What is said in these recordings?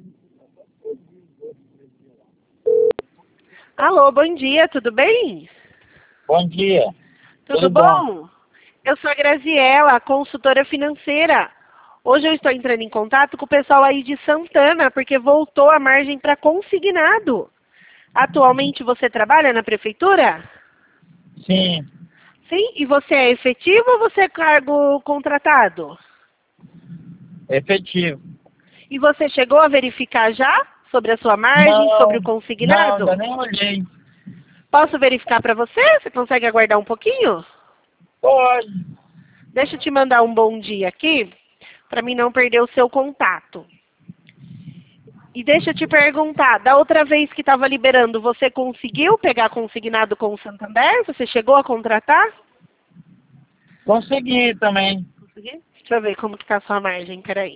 Alô, bom dia, tudo bem? Bom dia. Tudo bom? Eu sou a Graziela, consultora financeira. Hoje eu estou entrando em contato com o pessoal aí de Santana, porque voltou a margem para consignado. Atualmente você trabalha na prefeitura? Sim, Sim? E você é efetivo ou você é cargo contratado? efetivo. E você chegou a verificar já sobre a sua margem, sobre o Não, consignado? ainda nem olhei. Posso verificar para você? Você consegue aguardar um pouquinho? Pode. Deixa eu te mandar um bom dia aqui, para mim não perder o seu contato. E deixa eu te perguntar, da outra vez que estava liberando, você conseguiu pegar consignado com o Santander? Você chegou a contratar? Consegui também. Consegui? Deixa eu ver como que tá a sua margem, peraí.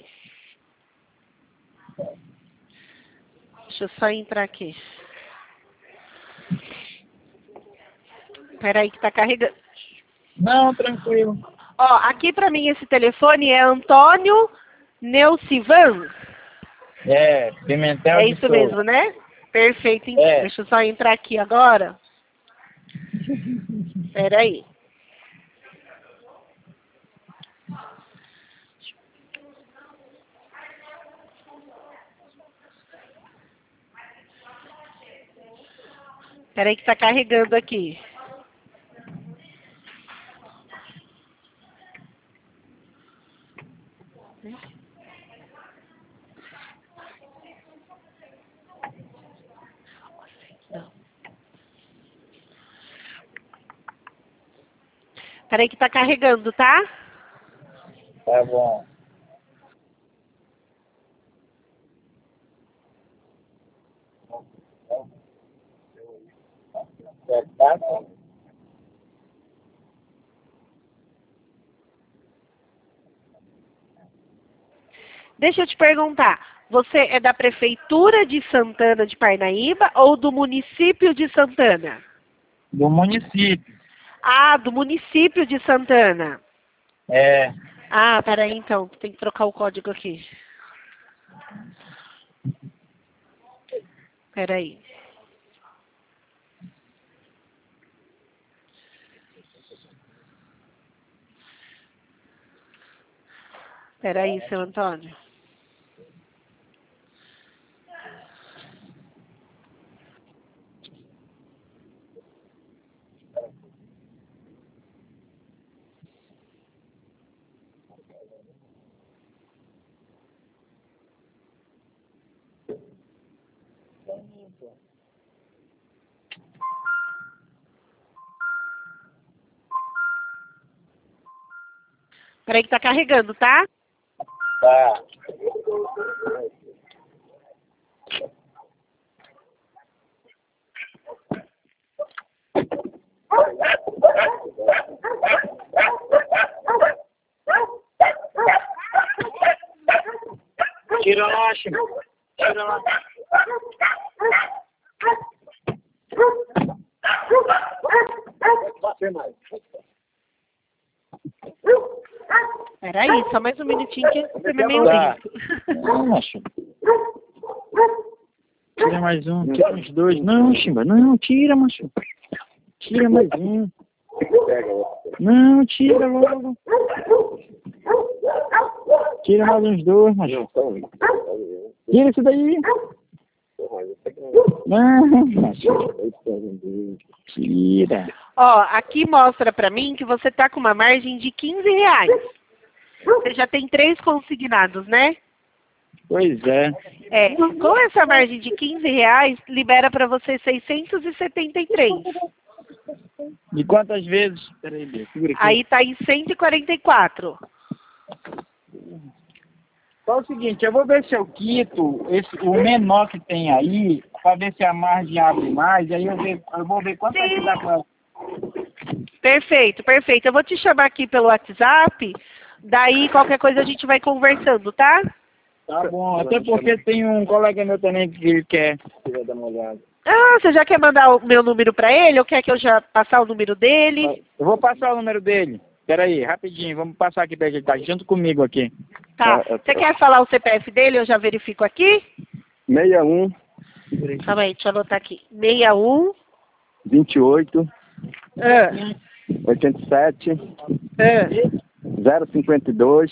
Deixa eu só entrar aqui. Peraí que tá carregando. Não, tranquilo. Ó, aqui para mim esse telefone é Antônio Neucivan. É, Pimentel É de isso Souza. mesmo, né? Perfeito, então. É. Deixa eu só entrar aqui agora. Peraí. Peraí que tá carregando aqui. Não. Peraí que tá carregando, tá? Tá bom. Tá bom. Deixa eu te perguntar. Você é da Prefeitura de Santana de Parnaíba ou do município de Santana? Do município. Ah, do município de Santana. É. Ah, peraí então. Tem que trocar o código aqui. Peraí. Peraí, seu Antônio. Peraí que tá carregando, tá? Tá. Tira lá, Chico. Tira lá. Peraí, só mais um minutinho que você é meio Tá. lento. Não, macho. Tira mais um. Tira uns dois. Não, Chimba. Não, tira, macho. Tira mais um. Não, tira logo. Tira mais uns dois, macho. Tira isso daí. Não, macho. Tira. Ó, aqui mostra pra mim que você tá com uma margem de R$ 15. Você já tem 3 consignados, né? Pois é. É, com essa margem de R$ 15, libera pra você 673. E quantas vezes? Peraí, segura aqui. Aí tá em 144. Só o seguinte, eu vou ver se eu quito o menor que tem aí, para ver se a margem abre mais, aí eu vou ver quanto é que dá para... Perfeito, perfeito. Eu vou te chamar aqui pelo WhatsApp, daí qualquer coisa a gente vai conversando, tá? Tá bom, até porque tem um colega meu também que ele quer dar uma olhada. Ah, você já quer mandar o meu número pra ele ou quer que eu já passar o número dele? Eu vou passar o número dele. Peraí, rapidinho, vamos passar aqui pra ele, tá junto comigo aqui. Tá. Você quer falar o CPF dele? Eu já verifico aqui? 61 Calma aí, deixa eu anotar aqui. 61 28 ah, 87 ah, 052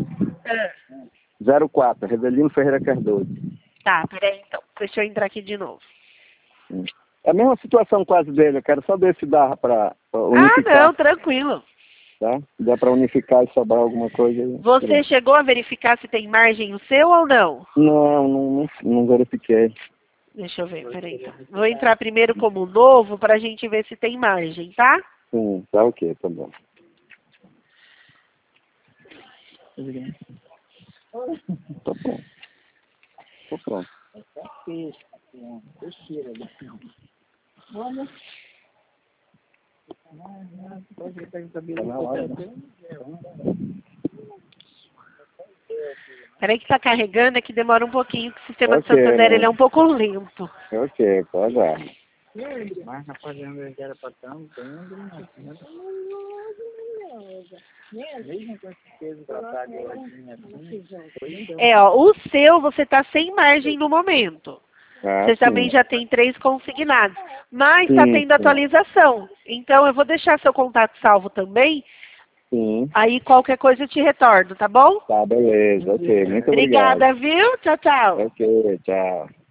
ah. 04, Revelino Ferreira Cardoso. Tá, peraí então. Deixa eu entrar aqui de novo. É a mesma situação quase dele, eu quero só ver se dá para Ah, unificar. não, tranquilo. Tá? Dá para unificar e sobrar alguma coisa aí. Você chegou a verificar se tem margem o seu ou não? Não verifiquei. Deixa eu ver, peraí então. Vou entrar primeiro como novo pra gente ver se tem margem, tá? Sim, tá ok, tá bom. Tá bom. Tô pronto. Tá na hora, né? Peraí que tá carregando, é que demora um pouquinho, que o sistema de Ok, Santander né? ele é um pouco lento. Ok, pode dar. Mas rapaziada, já era pra estar um tempo, mesmo com esse peso tratado de hoje assim, É, ó, o seu você tá sem margem no momento. Ah, Você também sim. já tem 3 consignados. Mas tá Sim, tendo sim. atualização. Então eu vou deixar seu contato salvo também. Sim. Aí qualquer coisa eu te retorno, tá bom? Tá, beleza. Ok, muito obrigado. Obrigada, viu? Tchau, tchau. Ok, tchau.